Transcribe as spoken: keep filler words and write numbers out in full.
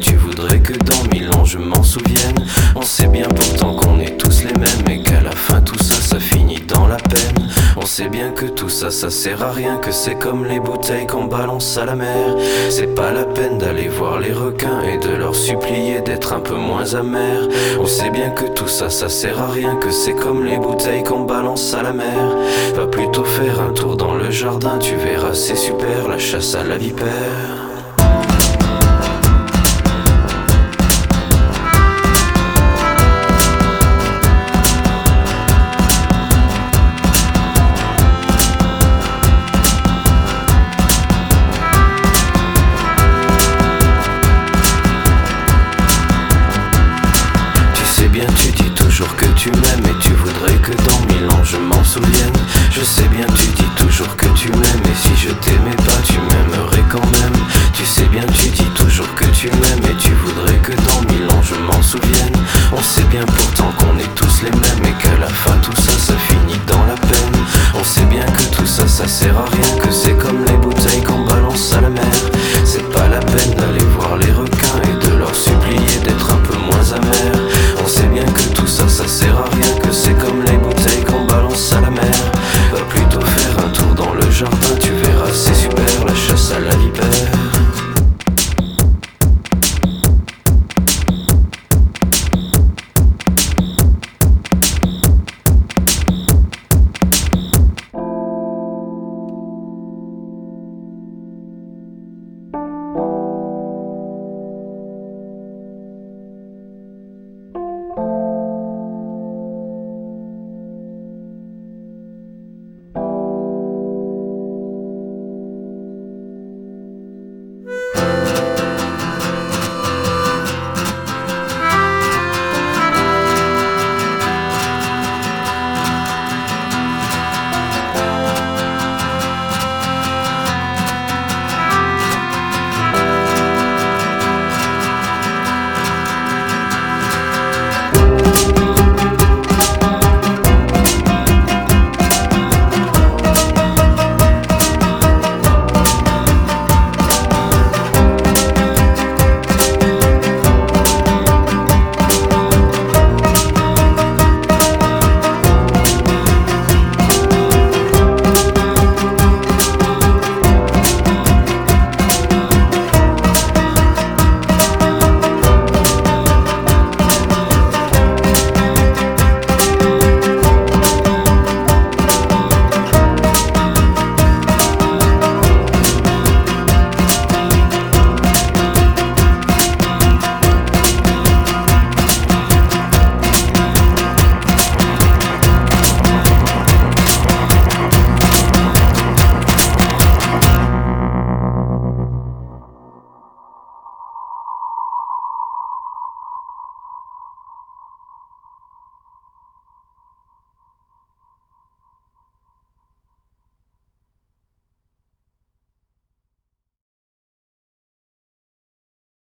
tu voudrais que dans mille ans je m'en souvienne. On sait bien pourtant qu'on est tous les mêmes et qu'à la fin tout ça, ça finit dans la peine. On sait bien que tout ça, ça sert à rien, que c'est comme les bouteilles qu'on balance à la mer. C'est pas la peine d'aller voir les requins et de leur supplier d'être un peu moins amers. On sait bien que tout ça, ça sert à rien, que c'est comme les bouteilles qu'on balance à la mer. Va plutôt faire un tour dans le jardin, tu verras c'est super, la chasse à la vipère. Tu dis toujours que tu m'aimes et tu voudrais que dans mille ans je m'en souvienne. Je sais bien, tu dis toujours que tu m'aimes et si je t'aimais pas tu m'aimerais quand même. Tu sais bien, tu dis toujours que tu m'aimes et tu voudrais que dans mille ans je m'en souvienne. On sait bien pourtant qu'on est tous les mêmes et qu'à la fin tout ça, ça finit dans la peine. On sait bien que tout ça, ça sert à rien, que c'est comme les bouteilles